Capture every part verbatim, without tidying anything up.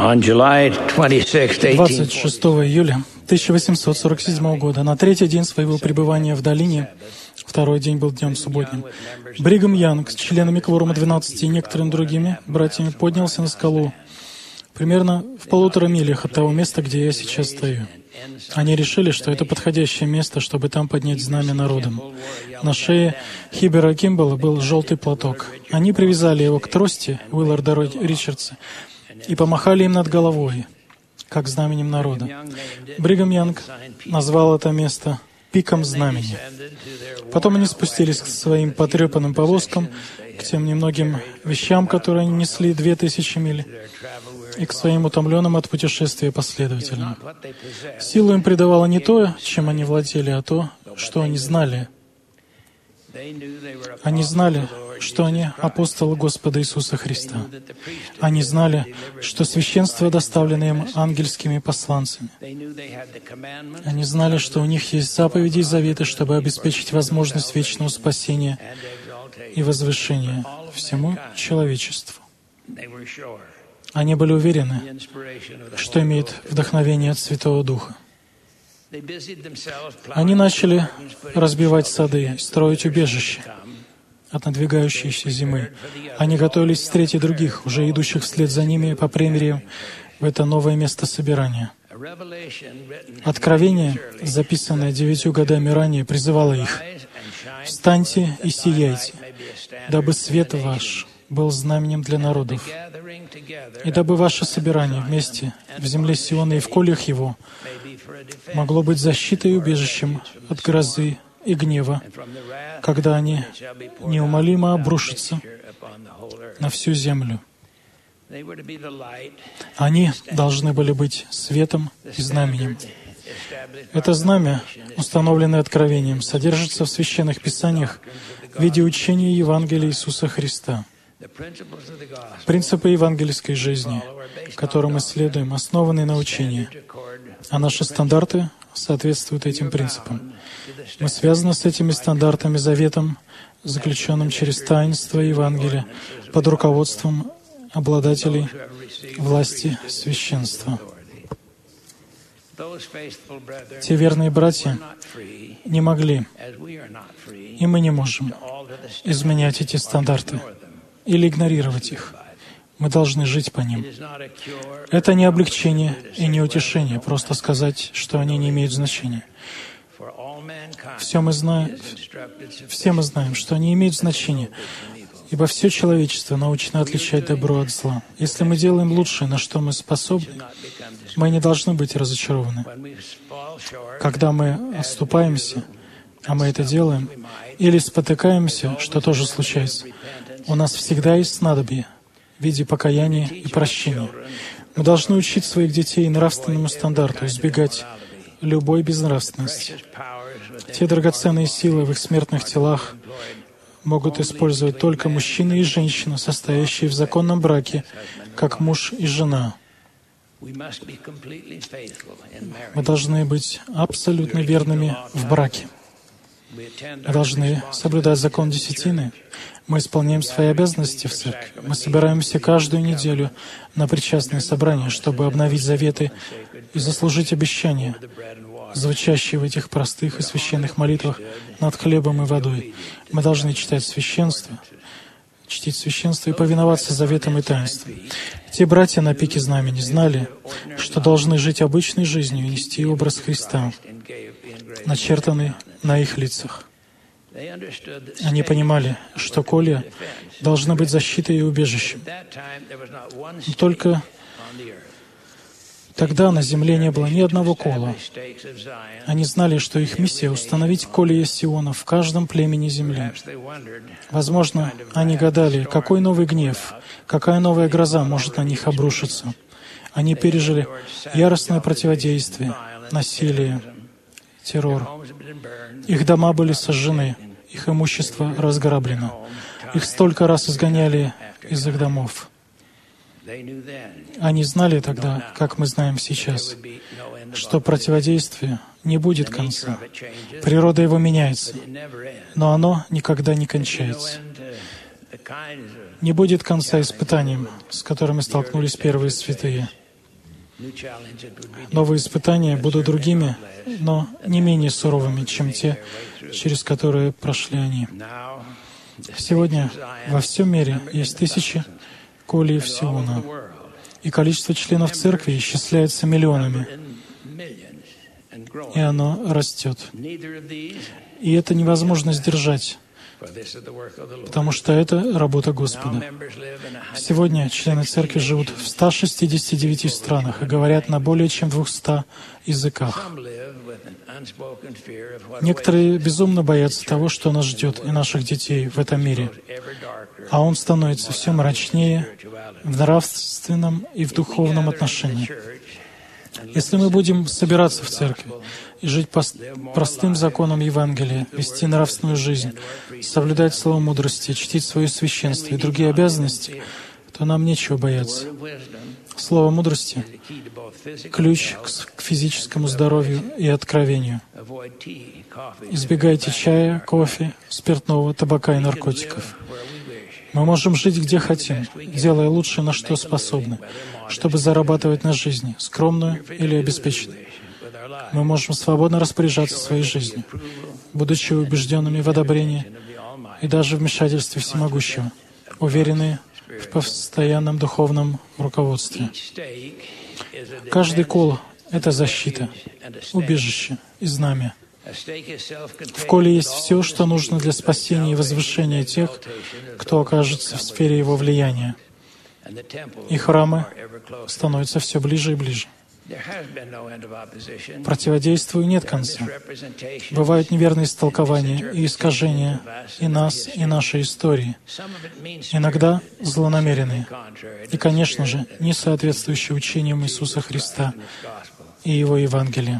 двадцать шестого июля тысяча восемьсот сорок седьмого года, на третий день своего пребывания в долине, второй день был днем субботним, Бригам Янг с членами кворума двенадцати и некоторыми другими братьями поднялся на скалу, примерно в полутора милях от того места, где я сейчас стою. Они решили, что это подходящее место, чтобы там поднять знамя народом. На шее Хибера Кимбала был желтый платок. Они привязали его к трости Уилларда Ричардса и помахали им над головой, как знаменем народа. Бригам Янг назвал это место «Пиком знамени». Потом они спустились к своим потрепанным повозкам, к тем немногим вещам, которые они несли две тысячи миль, и к своим утомленным от путешествия последователям. Силу им придавало не то, чем они владели, а то, что они знали. Они знали, что они апостолы Господа Иисуса Христа. Они знали, что священство доставлено им ангельскими посланцами. Они знали, что у них есть заповеди и заветы, чтобы обеспечить возможность вечного спасения и возвышения всему человечеству. Они были уверены, что имеют вдохновение от Святого Духа. Они начали разбивать сады, строить убежища от надвигающейся зимы. Они готовились встретить других, уже идущих вслед за ними по премиям в это новое место собирания. Откровение, записанное девятью годами ранее, призывало их: «Встаньте и сияйте, дабы свет ваш был знаменем для народов, и дабы ваше собирание вместе в земле Сиона и в колях его могло быть защитой и убежищем от грозы и гнева, когда они неумолимо обрушатся на всю землю». Они должны были быть светом и знаменем. Это знамя, установленное откровением, содержится в священных писаниях в виде учения Евангелия Иисуса Христа. Принципы евангельской жизни, которым мы следуем, основаны на учении, а наши стандарты соответствуют этим принципам. Мы связаны с этими стандартами заветом, заключенным через таинство Евангелия, под руководством обладателей власти священства. Те верные братья не могли, и мы не можем изменять эти стандарты или игнорировать их. Мы должны жить по ним. Это не облегчение и не утешение, просто сказать, что они не имеют значения. Все мы знаем, все мы знаем, что они имеют значение, ибо все человечество научно отличать добро от зла. Если мы делаем лучшее, на что мы способны, мы не должны быть разочарованы. Когда мы отступаемся, а мы это делаем, или спотыкаемся, что тоже случается, у нас всегда есть снадобье в виде покаяния и прощения. Мы должны учить своих детей нравственному стандарту, избегать любой безнравственности. Те драгоценные силы в их смертных телах могут использовать только мужчина и женщина, состоящие в законном браке, как муж и жена. Мы должны быть абсолютно верными в браке. Мы должны соблюдать закон десятины. Мы исполняем свои обязанности в церкви. Мы собираемся каждую неделю на причастные собрания, чтобы обновить заветы и заслужить обещания, звучащие в этих простых и священных молитвах над хлебом и водой. Мы должны читать священство, чтить священство и повиноваться заветам и таинствам. Те братья на пике знамени знали, что должны жить обычной жизнью и нести образ Христа, начертанный на их лицах. Они понимали, что колья должны быть защитой и убежищем. Но только тогда на земле не было ни одного кола. Они знали, что их миссия — установить колья Сиона в каждом племени земли. Возможно, они гадали, какой новый гнев, какая новая гроза может на них обрушиться. Они пережили яростное противодействие, насилие, террор. Их дома были сожжены, их имущество разграблено. Их столько раз изгоняли из их домов. Они знали тогда, как мы знаем сейчас, что противодействие не будет конца. Природа его меняется, но оно никогда не кончается. Не будет конца испытаниям, с которыми столкнулись первые святые. Новые испытания будут другими, но не менее суровыми, чем те, через которые прошли они. Сегодня во всем мире есть тысячи колей в Сиона, и количество членов церкви исчисляется миллионами, и оно растет. И это невозможно сдержать, потому что это работа Господа. Сегодня члены церкви живут в ста шестидесяти девяти странах и говорят на более чем двухстах языках. Некоторые безумно боятся того, что нас ждет и наших детей в этом мире, а он становится все мрачнее в нравственном и в духовном отношении. Если мы будем собираться в церкви и жить по простым законам Евангелия, вести нравственную жизнь, соблюдать слово мудрости, чтить свое священство и другие обязанности, то нам нечего бояться. Слово мудрости — ключ к физическому здоровью и откровению. Избегайте чая, кофе, спиртного, табака и наркотиков. Мы можем жить где хотим, делая лучше, на что способны, чтобы зарабатывать на жизнь, скромную или обеспеченную. Мы можем свободно распоряжаться своей жизнью, будучи убежденными в одобрении и даже вмешательстве Всемогущего, уверенные в постоянном духовном руководстве. Каждый кол — это защита, убежище и знамя. В коле есть все, что нужно для спасения и возвышения тех, кто окажется в сфере его влияния. И храмы становятся все ближе и ближе. Противодействию нет конца. Бывают неверные истолкования и искажения и нас, и нашей истории. Иногда злонамеренные. И, конечно же, не соответствующие учениям Иисуса Христа и Его Евангелия.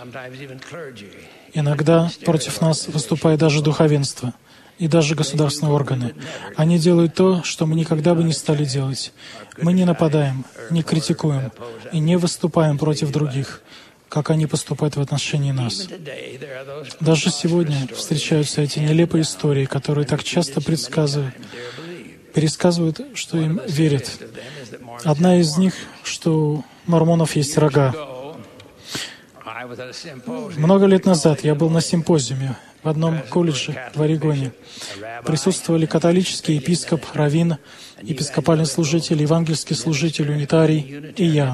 Иногда против нас выступает даже духовенство и даже государственные органы. Они делают то, что мы никогда бы не стали делать. Мы не нападаем, не критикуем и не выступаем против других, как они поступают в отношении нас. Даже сегодня встречаются эти нелепые истории, которые так часто предсказывают, пересказывают, что им верят. Одна из них, что у мормонов есть рога. Много лет назад я был на симпозиуме в одном колледже в Орегоне. Присутствовали католический епископ, раввин, епископальный служитель, евангельский служитель, унитарий и я.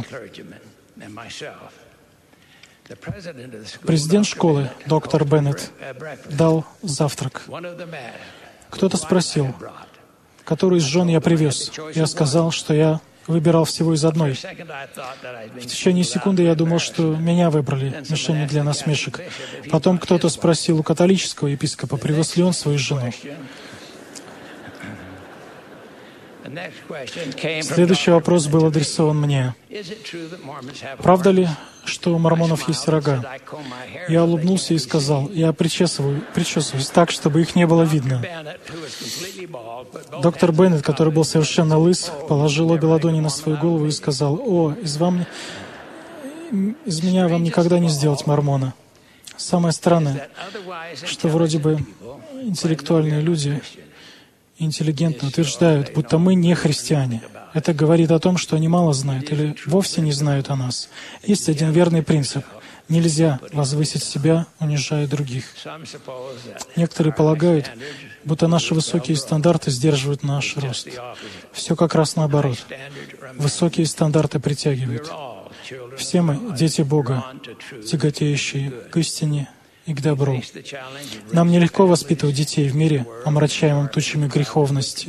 Президент школы, доктор Беннет, дал завтрак. Кто-то спросил, которую из жен я привез. Я сказал, что я выбирал всего из одной. В течение секунды я думал, что меня выбрали, мишенью для насмешек. Потом кто-то спросил у католического епископа, привез ли он свою жену. Следующий вопрос был адресован мне. Правда ли, что у мормонов есть рога? Я улыбнулся и сказал, я причесываю, причесываюсь так, чтобы их не было видно. Доктор Беннет, который был совершенно лыс, положил обе ладони на свою голову и сказал, «О, из, вам, из меня вам никогда не сделать мормона». Самое странное, что вроде бы интеллектуальные люди интеллигентно утверждают, будто мы не христиане. Это говорит о том, что они мало знают или вовсе не знают о нас. Есть один верный принцип. Нельзя возвысить себя, унижая других. Некоторые полагают, будто наши высокие стандарты сдерживают наш рост. Все как раз наоборот. Высокие стандарты притягивают. Все мы — дети Бога, тяготеющие к истине и к добру. Нам нелегко воспитывать детей в мире, омрачаемом тучами греховности.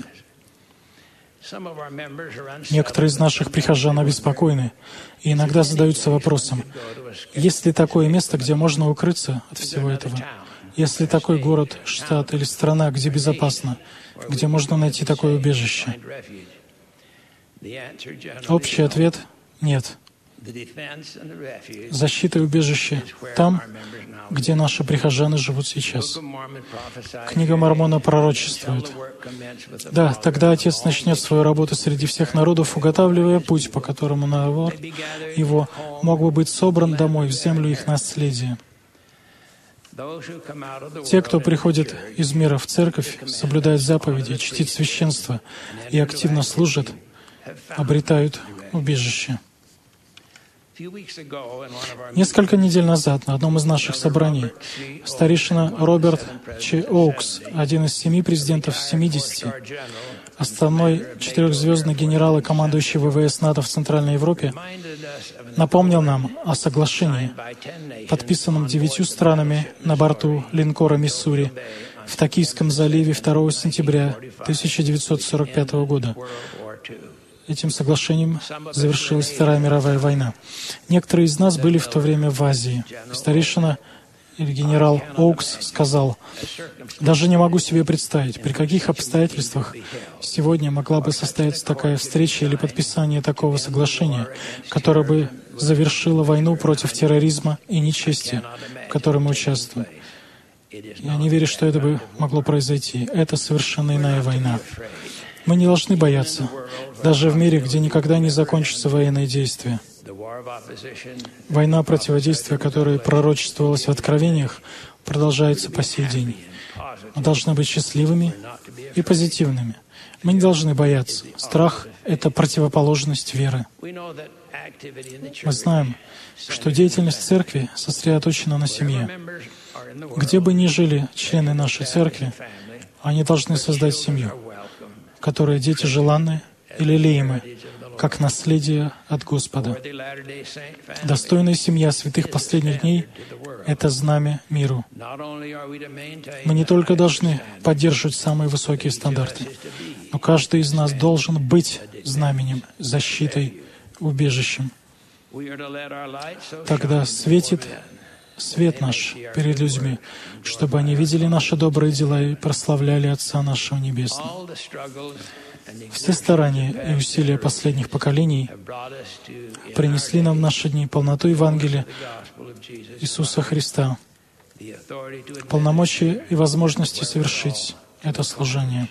Некоторые из наших прихожан обеспокоены и иногда задаются вопросом, есть ли такое место, где можно укрыться от всего этого? Есть ли такой город, штат или страна, где безопасно, где можно найти такое убежище? Общий ответ — нет. Защита и убежище там, где наши прихожане живут сейчас. Книга Мормона пророчествует. Да, тогда Отец начнет свою работу среди всех народов, уготавливая путь, по которому народ его мог бы быть собран домой, в землю их наследия. Те, кто приходит из мира в церковь, соблюдает заповеди, чтит священство и активно служат, обретают убежище. Несколько недель назад на одном из наших собраний старейшина Роберт Ч. Оукс, один из семи президентов семидесяти, основной четырехзвездный генерал и командующий ВВС НАТО в Центральной Европе, напомнил нам о соглашении, подписанном девятью странами на борту линкора «Миссури» в Токийском заливе второго сентября тысяча девятьсот сорок пятого года. Этим соглашением завершилась Вторая мировая война. Некоторые из нас были в то время в Азии. Старейшина или генерал Оукс сказал: «Даже не могу себе представить, при каких обстоятельствах сегодня могла бы состояться такая встреча или подписание такого соглашения, которое бы завершило войну против терроризма и нечестия, в которой мы участвуем. Я не верю, что это бы могло произойти. Это совершенно иная война. Мы не должны бояться, даже в мире, где никогда не закончатся военные действия. Война противодействия, которая пророчествовалась в Откровениях, продолжается по сей день. Мы должны быть счастливыми и позитивными. Мы не должны бояться. Страх — это противоположность веры. Мы знаем, что деятельность церкви сосредоточена на семье. Где бы ни жили члены нашей церкви, они должны создать семью, в которой дети желанны и лелеемы, как наследие от Господа. Достойная семья святых последних дней — это знамя миру. Мы не только должны поддерживать самые высокие стандарты, но каждый из нас должен быть знаменем, защитой, убежищем. Тогда светит свет наш перед людьми, чтобы они видели наши добрые дела и прославляли Отца нашего Небесного. Все старания и усилия последних поколений принесли нам в наши дни полноту Евангелия Иисуса Христа, полномочия и возможности совершить это служение.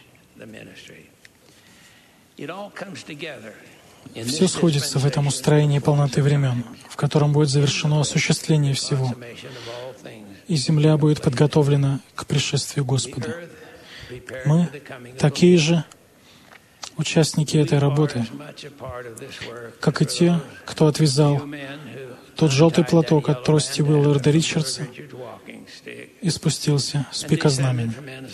Все сходится в этом устроении полноты времен, в котором будет завершено осуществление всего, и земля будет подготовлена к пришествию Господа. Мы такие же участники этой работы, как и те, кто отвязал тот желтый платок от трости Уилларда Ричардса и спустился с пика знамени.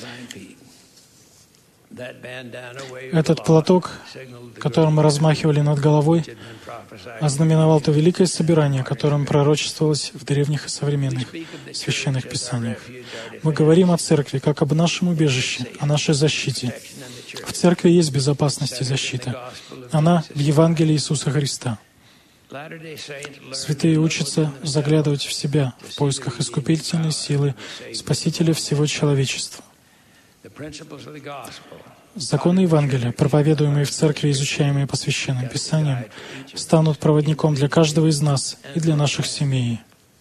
Этот платок, которым мы размахивали над головой, ознаменовал то великое собирание, которым пророчествовалось в древних и современных священных писаниях. Мы говорим о церкви как об нашем убежище, о нашей защите. В церкви есть безопасность и защита. Она в Евангелии Иисуса Христа. Святые учатся заглядывать в себя в поисках искупительной силы Спасителя всего человечества. Законы Евангелия, проповедуемые в церкви и изучаемые по Священным Писаниям, станут проводником для каждого из нас и для наших семей.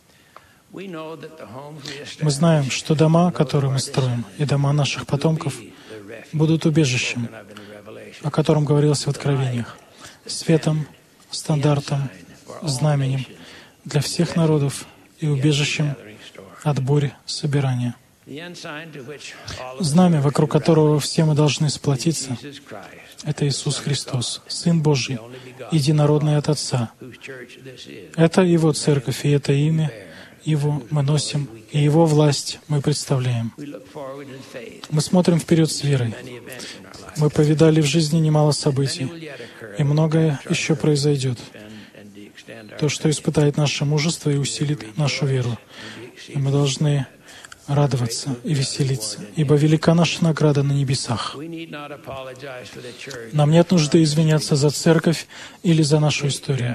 Мы знаем, что дома, которые мы строим, и дома наших потомков будут убежищем, о котором говорилось в Откровениях, светом, стандартом, знаменем для всех народов и убежищем от бурь собирания. Знамя, вокруг которого все мы должны сплотиться, это Иисус Христос, Сын Божий, единородный от Отца. Это Его церковь, и это имя Его мы носим, и Его власть мы представляем. Мы смотрим вперед с верой. Мы повидали в жизни немало событий, и многое еще произойдет. То, что испытает наше мужество и усилит нашу веру. И мы должны радоваться и веселиться, ибо велика наша награда на небесах. Нам нет нужды извиняться за церковь или за нашу историю.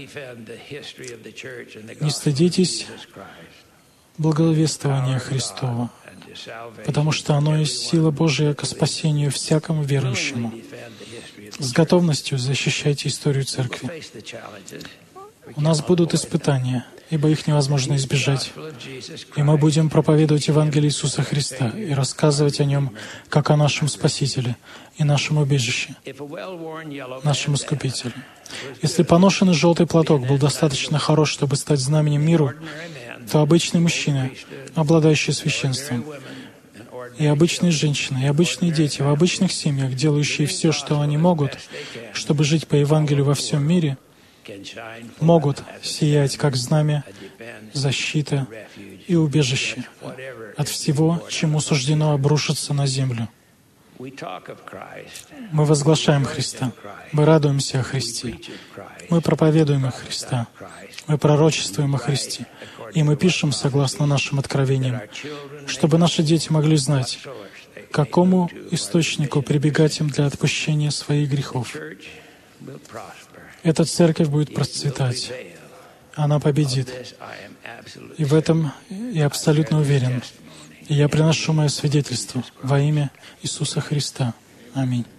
Не стыдитесь благовествования Христова, потому что оно есть сила Божия ко спасению всякому верующему. С готовностью защищайте историю церкви. У нас будут испытания, ибо их невозможно избежать. И мы будем проповедовать Евангелие Иисуса Христа и рассказывать о Нем как о нашем Спасителе и нашем убежище, нашем Искупителе. Если поношенный желтый платок был достаточно хорош, чтобы стать знаменем миру, то обычный мужчина, обладающий священством, и обычные женщины, и обычные дети в обычных семьях, делающие все, что они могут, чтобы жить по Евангелию во всем мире, могут сиять как знамя, защита и убежище от всего, чему суждено обрушиться на землю. Мы возглашаем Христа. Мы радуемся о Христе. Мы проповедуем о Христа. Мы пророчествуем о Христе. И мы пишем согласно нашим откровениям, чтобы наши дети могли знать, к какому источнику прибегать им для отпущения своих грехов. Эта церковь будет процветать. Она победит. И в этом я абсолютно уверен. И я приношу мое свидетельство во имя Иисуса Христа. Аминь.